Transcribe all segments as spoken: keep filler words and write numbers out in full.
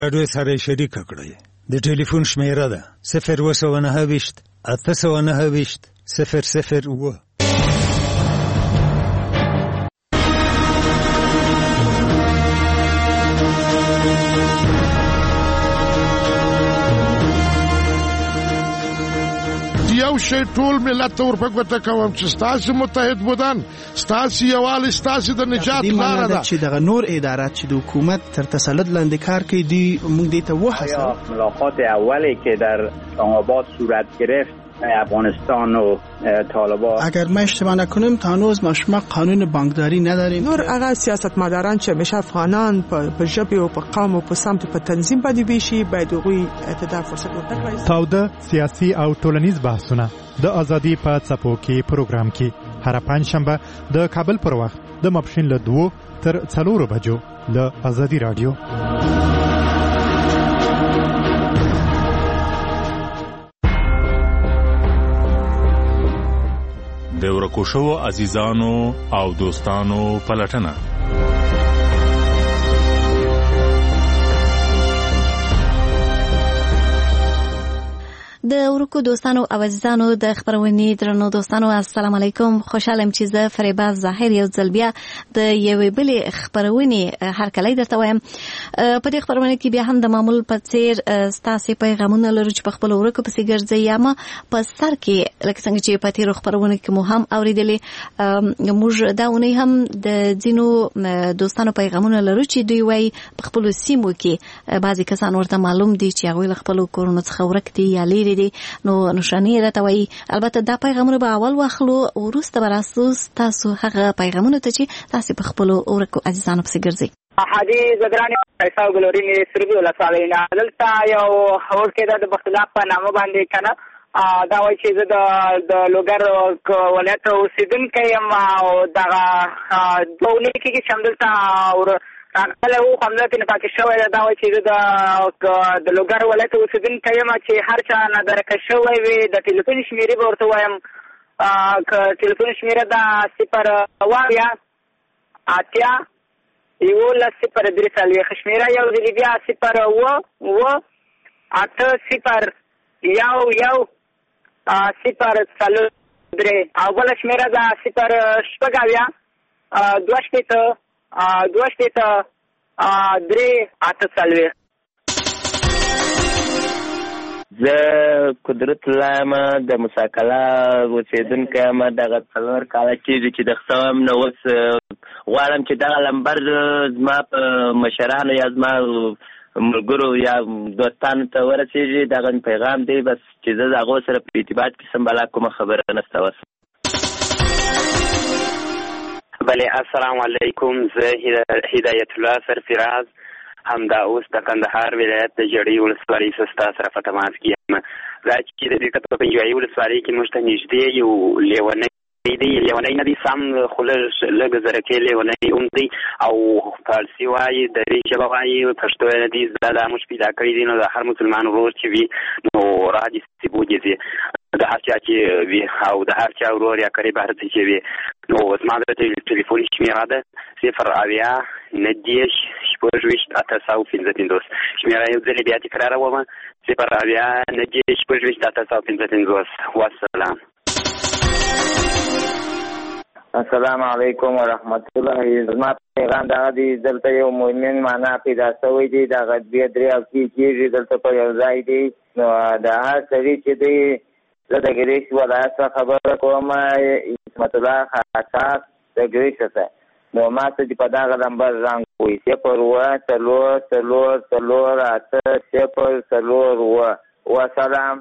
راډیو سره شریکه کړئ. د ټلیفون شمیره ده صفر اوه سوه نهه ویشت اته سوه نهه ویشت صفر صفر اوه. یو شی ټول ملت ته ورپګوته کوم چې ستاسو متحد بودن، ستاسو یووالی، ستاسو د نجات لاره ده. چې دغه نور ادارات چې د حکومت تر تسلط لاندې کار کوي دی موږ دې ته وهڅوو. ملاقات اولی که در آباد صورت گرفت افغانستان و طالبان، اگر ما اشتباه نکنیم تا هنوز ما شما قانون بانکداری نداریم. نور هغه سیاستمداران چې همیشه افغانان په ژبه او په قوم او په سمت په تنظیم باندې ویشي باید هغوی ته دا فرصت ورکړي. تاوده سیاسي او ټولنیز بحثونه د ازادي په څپو کې پروګرام کې هر پنځشنبه د کابل پر وخت د ماپښین له دوه تر څلورو بجو له ازادي رادیو. د ورکو شوو عزیزانو او دوستانو پلټنه. د ورکو دوستانو او عزیزانو د خبرونې درنو دوستانو السلام علیکم. خوشحالم چې زه فریبا ظاهر یو ځل بیا د یوې بلې خبرونې هرکلی درته وایم. په دې خبرونه کې بیا هم د معمول په څیر ستاسې پیغامونه لرو چې په خپل ورکو پسې ګرځئ یا ما په سر کې لکه څنګه چې په تیرو خبرونه کې مو هم اورېدلې. موږ دا اونۍ هم د ځینو دوستانو پیغامونه لرو چې دوی وایي په خپلو سیمو کې بعضې کسان ورته معلوم دي چې هغوی له خپلو کورونو څخه ورک دي یا لیرې دي، نو نشانې راته وایي. البته دا پیغامونه به اول واخلو، وروسته به راسو تاسو هغه پیغامونه ته چې تاسې په خپلو ورکو عزیزانو پسې ګرځئ. حاجي زګراني پیسا ګلوري مې سربي ولا سالينا دلته یو هور کې د بختلا په نامه باندې کنه دا وایي چې زه د لوګر ولایت اوسیدونکی یم او دغه دوه اونۍ کې چې همدلته راغلی وو خو همدلته نه پاتې شوی ده. دا وایي چې زه د لوګر ولایت اوسیدونکی یم چې هر چا نه درکه شوی وي د ټلیفون شمېرې به ورته وایم. که ټلیفون شمېره ده صفر اویا اتیا یولس صفر درې څلوېښت، شمېره یو ځلې بیا صفر اوه اوه اته صفر یو یو صفر څلور درې او بله شمېره ده صفر شپږ اویا دوه شپېته دوه شپېته درې اته څلوېښت. زه قدرت الله یم د مساکله اوسېدونکی یم. دغه څلور کاله کېږي چې د ښه یم. نو اوس غواړم چې دغه لمبر زما په مشرانو یا زما ملګرو یا دوستانو ته ورسېږي. دغه پیغام دی بس چې زه د هغو سره په ارتباط کې سم، بلا کومه خبره نشته. اوس بله السلام علیکم. زه هدایت الله سرفراز همدا اوس د کندهار ولایت د جړۍ ولسوالۍ سستا سره په تماس کې یم. دا چې د دې په پنجوایي ولسوالۍ کې موږ ته نږدې یو لیونی دی، لیونی نه دی سم خو لږ لږ زرکې لیونی هم دی او فارسي وایي، دري ژبه وایي، پښتو یې نه دی زده. دا موږ پیدا کړي دي. نو د هر مسلمان ورور چې وي نو راځي بوجي د هر چا چې وي او د هر چا ورور یا قریب هر څه چې وي. نو زما د ټلیفون شمېره ده صفر اویا نهه دېرش شپږ ویشت اته سوه پنځه پنځوس. شمېره یو ځلې بیا تکراروم صفر اویا نهه دېرش شپږ ویشت اته سوه پنځه پنځوس. والسلام. السلام علیکم ورحمت الله. زما پیغام دغه دی دلته یو مؤمن معنا پیدا شوی دی. دغه دوه درې هفتې کېږي دلته په یو ځای دی. نو د هر سړي چې دی زه د ګریش ولایت څخه خبره کوم، عصمت الله خاصاس د ګریش څخه. نو ما ته چې په دغه نمبر زنګ ووایي صفر اوه څلور څلور څلور اته صفر څلور اوه. وسلام.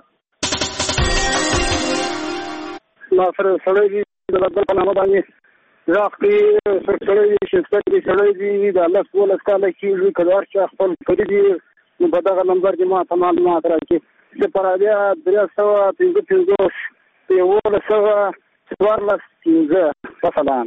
ما سره سړی دی د بل په نامه باندې راق دی سړی دی شفت دی سړی دی د لس دولس کاله کېږي. که د هر چا خپل کړي دي نو په دغه نمبر کې ما ته معلومات راکړي. صفر اویا درې سوه پنځه پنځوس یولس سوه څوارلس پنځه. وسلام.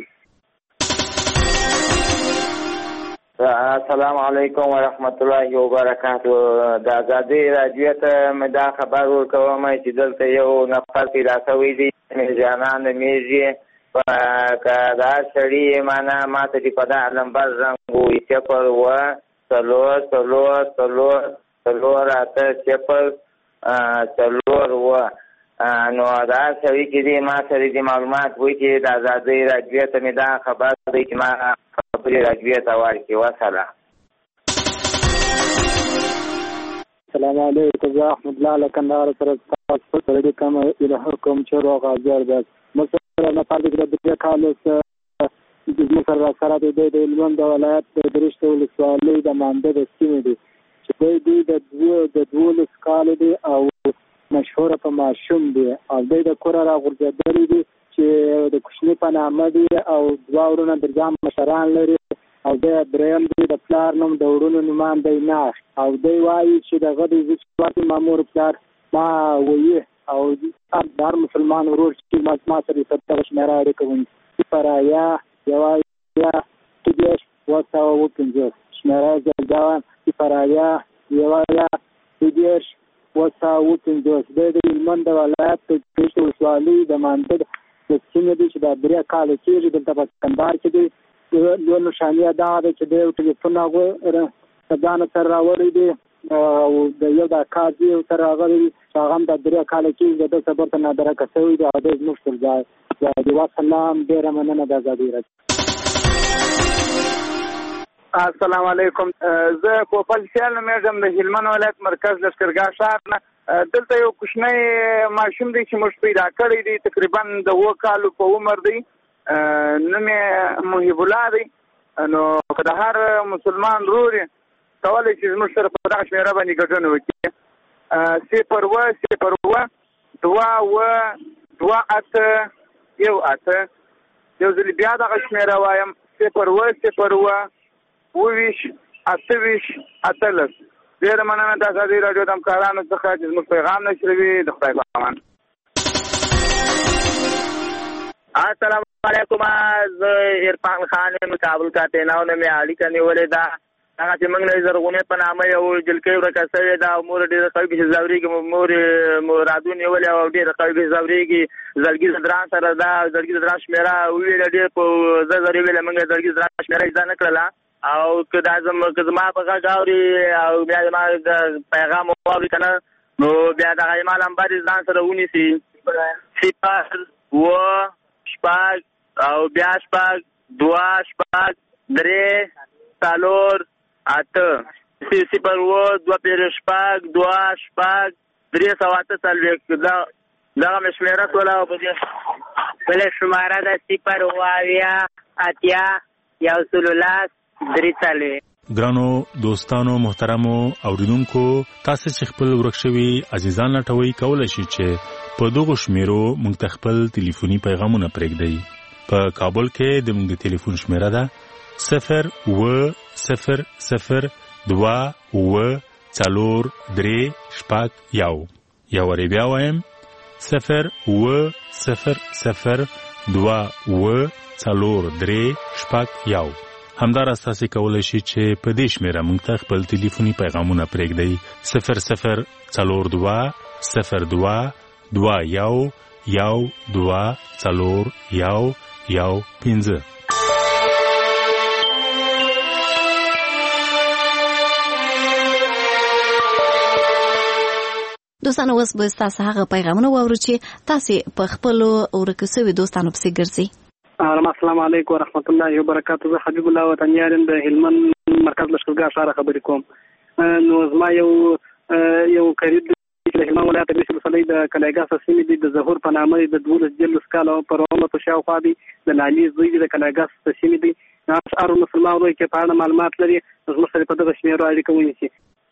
السلام علیکم ورحمت الله وبرکاتو. د ازادي راډیو ته مې دا خبر ورکوم چې دلته یو نفر پیدا شوی دی جانان میږي. که د هر سړي معنا ما ته چې په دا نمبر زنګ ووایي صفر اوه څلور څلور څلور څلور اته صفر څلور اووه. نو دا سړي چې دی ما سره دې معلومات وایي چې د ازادۍ راډیو ته مې دا خبر دی چې ما خبرې راډیو ته ورکړي. وسله. السلام علیکم. زه احمد الله له کندهار سره تاسو سره د کوم الهکم چې روغ اجر ده مثلا نه پاتې د دې کال سره د مسر سره د هلمند ولایت د درشت ولسوالۍ د مانده د سیمې دي چې دوی د دوه د دولس کال دي او مشهور په ماشوم دي او دوی د کور راغورځېدلي دي چې د کوچني په نامه دي او دوه ورونه د ځان مشران لري او د دریم دی د پلار نوم د وړونو نومان دی نه او دوی وایي چې دغه د زیات مامور پلار ما وایي او هر مسلمان ورور چې ما سره ستاسو شمیره راکوي پرایا یوازې تدیش وسه او پنځه شمیره ځګاوان پرایا یوازې تدیش وسه او پنځه د هلمند ولایت د درشت ولسوالۍ د مانده د سیمې دي چې د درې کال کېږي دلته په کندهار کې دي. لوړ نشانیه دا ده چې د یو ټلیفون هغه ځان سره راوړی دی او د یو د کاځي سره راغلی دی چې هغه هم د درې کاله کېږي د ده صبر ته نادرکه شوی دی او دی زموږ پر ځای د وسلام ډېره مننه د ازادۍ راډیو. السلام علیکم. زه پوپل سیال نومېږم د هلمند ولایت مرکز لښکرګاه ښار نه. دلته یو کوچنی ماشوم دی چې موږ پیدا کړی دی تقریبا د اووه کالو په عمر دی. نوم یې محب الله دی. نو که د هر مسلمان ورور یې کولی چې زموږ سره په دغه شمېره باندې ګډون وکړي صفر اووه صفر اووه دوه اووه دوه اته یو اته. یو ځل بیا دغه شمېره وایم صفر اووه صفر اووه اووه ویشت اته ویشت اتلس. ډېره مننه د ازادۍ راډیو د همکارانو څخه چې زموږ پیغام نشروي. د خدای په امان. السلام علیکم. زه عرفان خان یم کابل کاتیناو نه مې اړیکه نیولې ده. هغه چې موږ نه زرغونې په نامه یو جلکۍ ورکه شوې ده او مور ډېره قوي پسې ځورېږي. مور رادو نیولې او ډېره قوي پسې ځورېږي. زړګي زدران سره ده. زړګي زدران شمېره وویله ډېر په زر زر یې ویله موږ زړګي زدران شمېره زده نه کړله او که دا که زما په غږ اوري او بیا زما د پیغام واوري که نه نو بیا دغه زما نمبر یې ځان سره ونیسي صفر اووه شپږ او بیا شپږ دوه شپږ درې څلور اته صفر اووه دوه پېره شپږ دوه شپږ درې سوه اته څلوېښت. دغه مې شمېره ټوله په دې بله شماره ده صفر اووه اویا اتیا یو سلو لس درې څلوېښت. ګرانو دوستانو محترمو اوریدونکو تاسو چې خپل ورک شوي عزیزان لټوي کولی شئ چې په دغو شمیرو موږ ته خپل ټلیفوني پیغامونه پرېږدئ. په کابل کې د موږ د ټلیفون شمیره ده صفر اووه صفر صفر دوه اووه څلور درې شپږ یو. یو وارې بیا وایم صفر اووه صفر صفر دوه اووه څلور درې شپږ یو. همداراز تاسو کولی شئ چې په دې شمیره موږ ته خپل ټلیفوني پیغامونه پرېږدئ صفر صفر څلور دوه صفر دوه دوه یو یو دوه څلور یو یو پنځه. دوستانو اوس به ستاسو هغه پیغامونه واورو چې تاسو په خپلو ورکو شوي دوستانو پسې ګرځئ. السلام علیکم ورحمت الله وبرکاته. زه حبیب الله وطنیار یم د هلمند مرکز لښکرګاه ښار خبرې کوم. نو زما یو یو قریب د هلمند ولایت د ولسوالۍ د کلیګاه سیمې د ظهور په نامه د دولس جلوس کاله پر عمر په شاوخوا دی د لالي زوی د کلیګاه سیمې دی. هر مسلمان ورور چې په اړه معلومات لري زموږ سره په دغه شمیرو اړیکه ونیسي.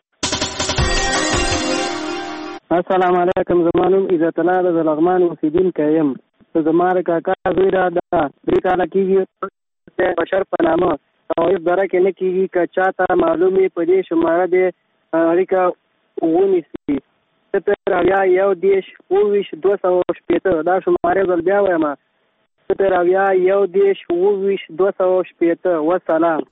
السلام علیکم. زما نوم عزت الله د لغمان اوسیدونکی یم. زما د کاکا زوی را ده درې کاله کېږي بشر په نامه او هېڅ دره کې نه کېږي. که چاته معلوم وي په دې شماره دې اړیکه ونیسي صفر اویا یو دېرش اووه ویشت دوه سوه شپېته. دا شمارې ځل بیا وایم صفر اویا یو دېرش اووه ویشت دوه سوه شپېته. وسلام.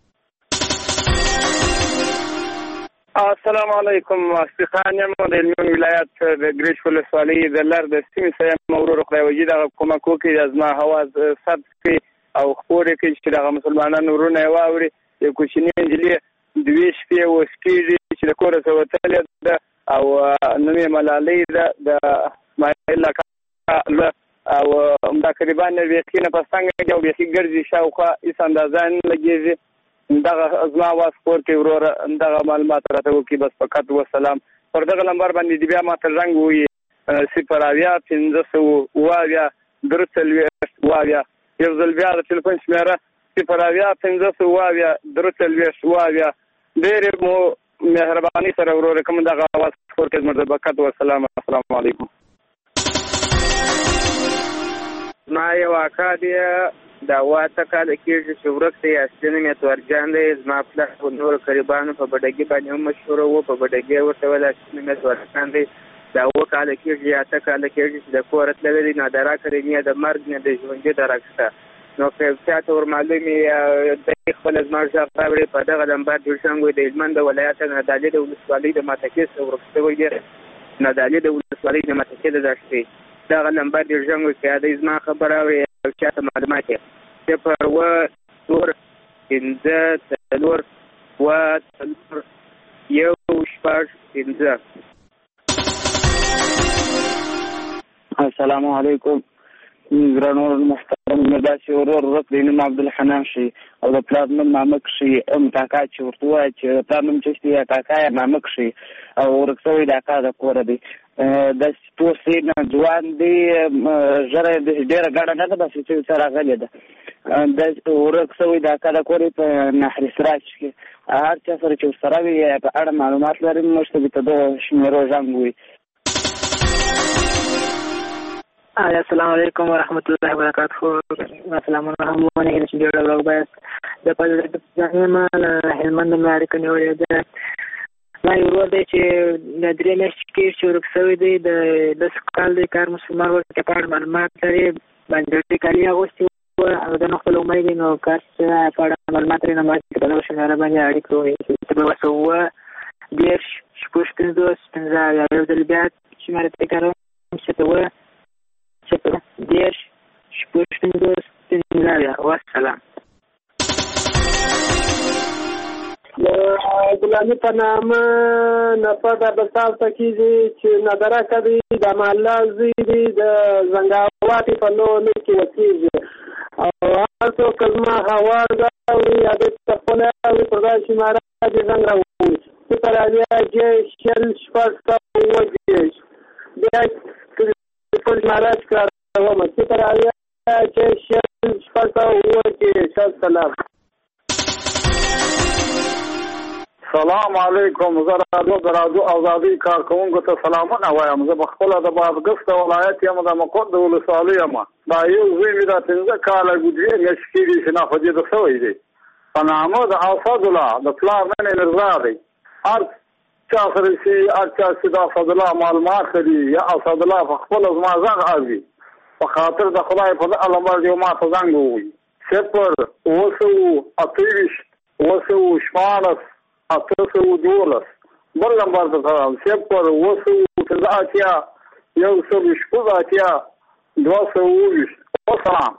السلام علیکم. اصفخان یم د هلمند ولایت د ګریش ولسوالۍ د لر د سیمې څخه یم. ورور خدای وجي دغه کومک وکړي زما هوا ثبت کړي او خپور یې کړي چې دغه مسلمانانو ورونه یې واوري. یو کوچنۍ نجلۍ دوې شپې اوس کېږي چې د کوره څه وتلې ده او نوم یې ملالۍ ده د اسماعیل اکا زه او همدا قریبان بیخي نه په څنګه کې او بیخي ګرځي شاوخوا هېڅ اندازه نه لګېږي. دغه زما اواز خپور کړئ وروره، دغه معلومات راته وکړي. بس فقط وسلام. پر دغه نمبر باندې دې بیا ماته زنګ ووهي صفر اویا پنځه سوه اوه اویا درې څلوېښت اوه اویا. یو ځل بیا د تلیفون شمېره صفر اویا پنځه سوه اوه اویا درې څلوېښت اوه اویا. ډېرې مو مهرباني سره وروره کوم دغه اواز خپور کړئ. زما د برکت وسلام. السلام علیکم. ما یو اکا دی دا اوه اته کاله کېږي چې ورک دی. اصلي نوم یې تورجان دی. زما پلار په نورو قریبانو په بډګي باندې هم مشهوره و. په بډګي ورته ویل اصلي نوم یې تورجان دی. دا اوه کاله کېږي یا اته کاله کېږي چې د کوره تللی دی. نه د راکړې نه د مرګ نه د ژوندي درک شته. نو که یو چا ته ورمعلوم وي دی خپله زما غږ راوړي په دغه نمبر جوړ شوی د هلمند د ولایت نادعلي د ولسوالۍ د ماتکې څخه ورک شوی دی. نادعلي د ولسوالۍ د ماتکې د دښتې دغه نمبر ډېر ژر وي. که دی زما خبره اوري او چا ته معلومات یې صفر اوه څلور پنځه څلور اوه څلور یو شپږ پنځه. السلام علیکم. ګرانو محترم مې داسې ورور ورک دی نوم عبدالحنان شي او د پلار نوم مامک شي. ام کاکا چې ورته ووایه چې د پلار نوم چشتي یا کاکا یا مامک شي او ورک شوی د اکا د کوره دی. داسې توسې نه ځوان دی، ژره ډېره ګډه نه ده، بس چې ورسره راغلې ده. داسې ورک شوی د اکا د کور په نهر سراج کې. هر چا سره چې ورسره وي په اړه معلومات لري موږ ته د دغو شمېرو زنګ ووایي. السلام علیکم ورحمت الله وبرکاته. سلامونه هم ونه چې ډېر ډول باید د پځانیم هلمند مې اړیکه نیولې ده. ما یو ورور دی چې د درې میاشتې کې چې ورک شوی دی. د لس کال دی کار مسلمان ورته په اړه معلومات لري. باندې کالي اغوستي وه او د نو خپل عمر دی نو کار څه په اړه معلومات لري. نو ما چې په دغه شمېره باندې اړیکه ووایي چې به ورسره اووه دېرش شپږ پنځوس پنځه اویا. یو ځل بیا شمېره ترې کاروم چې ته اووه صفر دېرش شپږ پنځوس پنځه اویا. والسلام. د ګلاني په نامه نفر د بسال ته کېږي چې ندرکه دی د محله زوی دی د زنګاواتې په لور کې وکېږي او هر څوک زما هوا ده اوري یا د خپله اوري پر دا شماره دې زنګ راووي صفر اویا جېش شل شپږ سوه اووه دېرش. بیا ټول شماره کاروم صفر اویا جېش شل شپږ سوه اووه دېرش. السلام. سلام علیکم. زه راډیو د راډیو ازادۍ کارکوونکو ته سلامونه وایم. زه پخپله د بادغیس د ولایت یم، د مقر د ولسوالۍ یم. دا یو زوی مې دا پنځه کاله دوې میاشتې کېږي چې ناپدیده شوی دی. په نامه د اسدالله د پلار نوم یې مرزا دی. هر چا سره چې هر چا چې د اسدالله معلومات لري یا اسدالله په خپله زما غږ اوري په خاطر د خدای په دغه نمبر دې ما ته زنګ ووایي صفر اوه سوه اته ویشت اوه سوه شپاړس اته سوه دولس. بل نمبر ته کوم صفر اوه سوه پنځه اتیا یو سوه شپږ اتیا دوه سوه اوه ویشت. والسلام.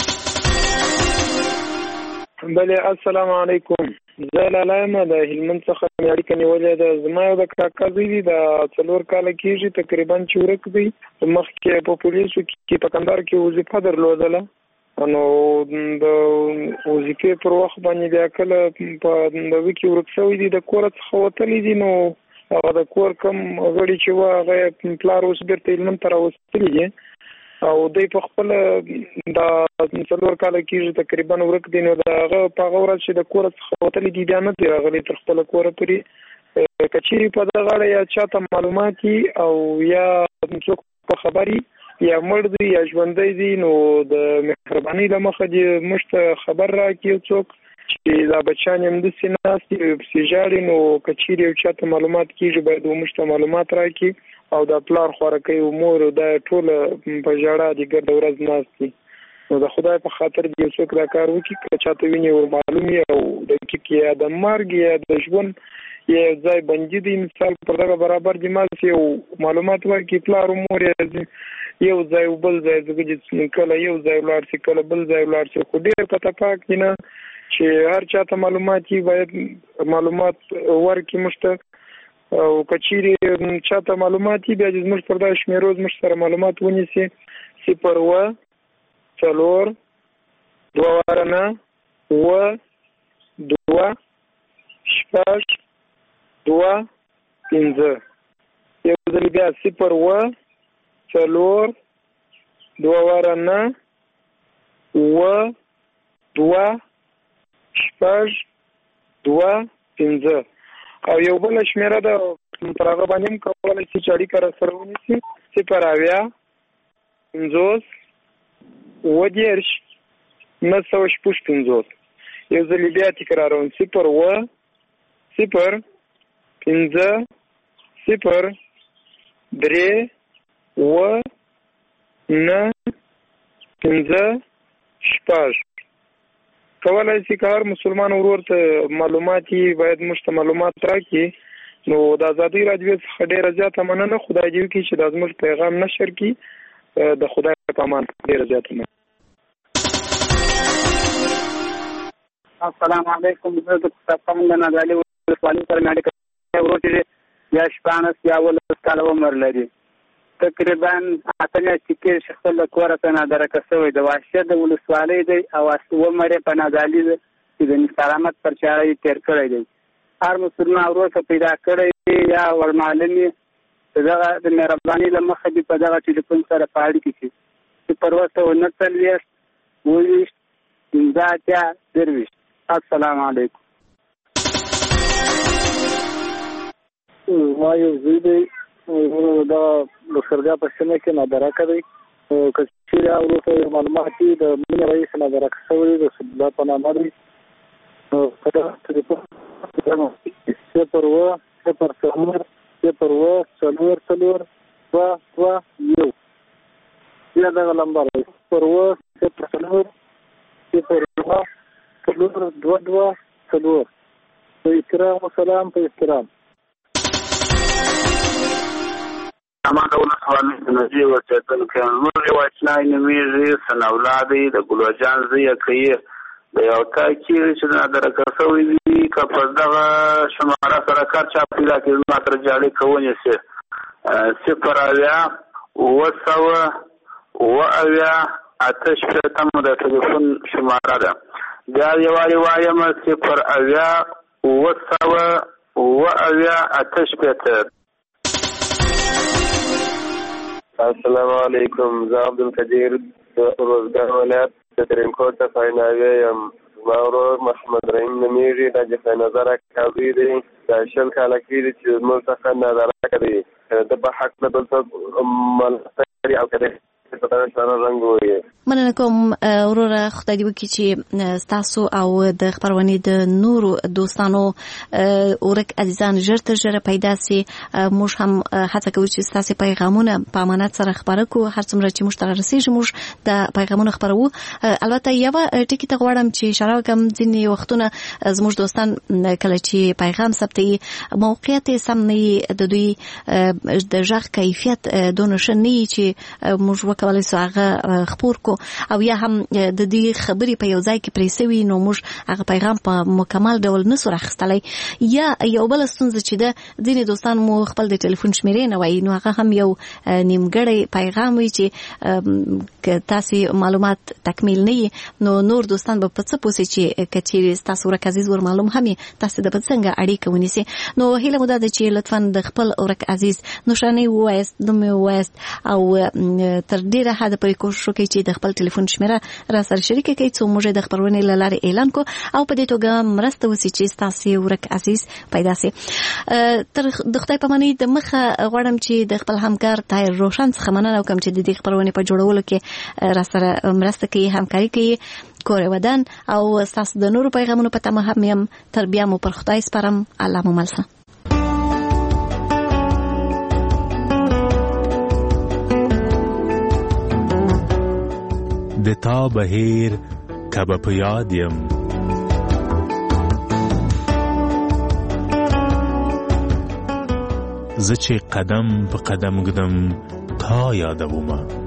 بله السلام علیکم. زه لالا یم د هلمند څخه مې اړیکه نیولې ده. زما یو د کاکا زوی دی د څلور کاله کېږي تقریبا چې ورک دی. مخکې په پولیسو کې په کندهار کې وظیفه درلودله نو د وظیفې پر وخت باندې بیا کله په دغه کې ورک شوی دی. د کور څخه وتلی دی نو هغه د کور کم غړي چې وه هغه پلار اوس بېرته هلمند ته راوستلي دي او دی په خپله دا څلور کاله کېږي تقریبا ورک دی. نو د هغه په هغه ورځ چې د کور څخه وتلی دی بیا نه دی راغلی تر خپله کوره پورې. که چیرې په دغه اړه یا چاته معلومات وي او یا څوک په خبر یا مړ دی یا ژوندی دی نو د مهربانۍ له مخه دې موږ ته خبر راکړي څوک چې دا بچیان همداسې ناست دي پسې ژاړي. نو که چیرې یو چاته معلومات کېږي باید موږ ته معلومات راکړي او دا پلار خوارکۍ او مور دا ټوله په ژړا دي ګرده ورځ ناست دي. نو د خدای په خاطر دې یو څوک دا کار وکړي که چاته ویني ور معلوم وي او دقیق یا د مرګ یا د ژوند یا یو ځای بندي دی مثال پر دغه برابر دي ماسې یو معلومات ورکړي پلار او مور یې یو ځای او بل ځای ځکه چې کله یو ځای ولاړ شي کله بل ځای ولاړ شي خو ډېر په تفاق دي نه چې هر چاته معلومات باید معلومات ورکړي موږ ته او کچېرې چاته معلومات بیا چې موږ پر دا شمیرو موږ سره معلومات ونیسي صفر اوه څلور دوه واره نه اوه دوه شپږ دوه پنځه یو ځل بیا صفر اوه څلور دوه واره نه اوه دوه شپږ دوه پنځه او یو بل شمیره ده پر هغه باندې هم کولی شي چې اړیکه راسره ونیسي صفر اویا پنځوس اووه دېرش نهه سوه شپږ پنځوس یو ځل بیا تکراروم صفر اوه صفر پنځه صفر درې اوه نهه پنځه شپږ کولای شي که هر مسلمان ورور ته معلومات باید موږ ته معلومات راکړي نو د ازادۍ راډیو څخه ډېره زیاته مننه خدای دې وکړي چې دا زموږ پیغام نشر کړي د خدای په امان ډېره زیاته مننه. السلام علیکم زه د پاکستان د نادعلي ولسوالۍ سره مې اړیکه ورور چې یا شپاړس یا اوولس کاله عمر لري تقریبا اته میاشتې کېږي چې خپل له کوره څخه نادرکه شوی د وحشت د ولسوالۍ دی او عمر یې په نادعلي دی چې د نسارامت پر چاره یې تېر کړی دی. هر مسلمان ورور ته پیدا کړی یا ورمعلم یې دغه د مهربانۍ له مخې دې په دغه ټلیفون سره په اړیکه کې صفر اوه سوه نهه څلوېښت اووه ویشت پنځه اتیا درویشت. السلام علیکم. ما یو زوی دی دا لښکرګاه په سیمه کې نادرکه دی که چېرې وروسته یو معلومات وي د مینې رئیس نادرکه شوی د سبلا په نامه دی په دغه ټلیفون صفر اوه صفر څلور صفر اوه څلور څلور دوه دوه یو بیا دغه نمبر دی صفر اوه صفر څلور صفر اوه څلور دوه دوه څلور په احترام و سلام په احترام. اما د ولسوالۍ د نجیب ورسېدونکی زموږ یو اشنای نومېږي ثناءالله دی د ګلوجان زوی یې کوي د یو کار کېږي چې د نادرکه شوی وي که په دغه شماره سره کار چا پیدا کړي زما سره چې اړیکه ونیسي صفر اویا اووه سوه اووه اویا اته شپېته مو د ټلیفون شماره ده. بیا یې وارې وایم صفر اویا اووه سوه اووه اویا اته شپېته. السلام علیکم. زه عبدالقدیر د روزګار ولایت د ترینکوټ څخه ناوی یم. زما ورور محمد رحیم نومېږي دا جفا نظره کابي دی دا شل کاله کېږي چې زموږ څخه نادرکه دی د په حق نه دلته ملستري او که په دغه سره رنګ ووایي. مننه کوم وروره خدای دې وکړي چې ستاسو او د خپرونې د نورو دوستانو ورک عزیزان ژر تر ژره پیدا سي. موږ هم هڅه کوو چې ستاسو پیغامونه په امانت سره خپاره کړو هر څومره چې موږ ته رارسېږي موږ د پیغامونه خپروو. البته یوه ټکي ته غواړم چې اشاره وکړم ځینې وختونه زموږ دوستان کله چې پیغام ثبتوي موقعیت یې سم نه وي د دوی د غږ کیفیت دونه ښه نه وي چې موږ وکولی سو هغه خپور کو او یا هم د دې خبرې په یو ځای کې پرې سوي نو موږ هغه پیغام په مکمل ډول نسو راخیستلی. یا یو بله ستونزه چې ده ځینې دوستان مو خپل د ټلیفون شمیرې نه وایي نو هغه هم یو نیمګړی پیغام وي چې که تاسې معلومات تکمیل نه وي نو نور دوستان به په څه پوسي چې که چیرې ستاسو ورک عزیز ور معلوم هم یې تاسې د به څنګه اړیکه ونیسي. نو هیله مو دا ده چې لطفا د خپل ورک عزیز نوشانۍ ووایاست نوم یې ووایاست او تر ډېره حده پورې کوشش وکړئ چې د خپل ټلیفون شمیره را سره شریکه کړئ څو موږ د خپرونې له لارې اعلان کو او په دې توګه مرسته وسي چې ستاسې ورک عزیز پیدا سي. تر د خدای په امان د مخه غواړم چې د خپل همکار طاهر روشن څخه مننه وکړم چې د دې خپرونې په جوړولو کې را سره مرسته کوي همکاري کوي. کور ودان او ستاسو د نورو پیغامونو په تمه هم یم. تر بیا مو پر خدای سپارم. الله مو مل شه. د تا بهیر کبه په یاد یم زه چې قدم په قدم ګدم تا یادومه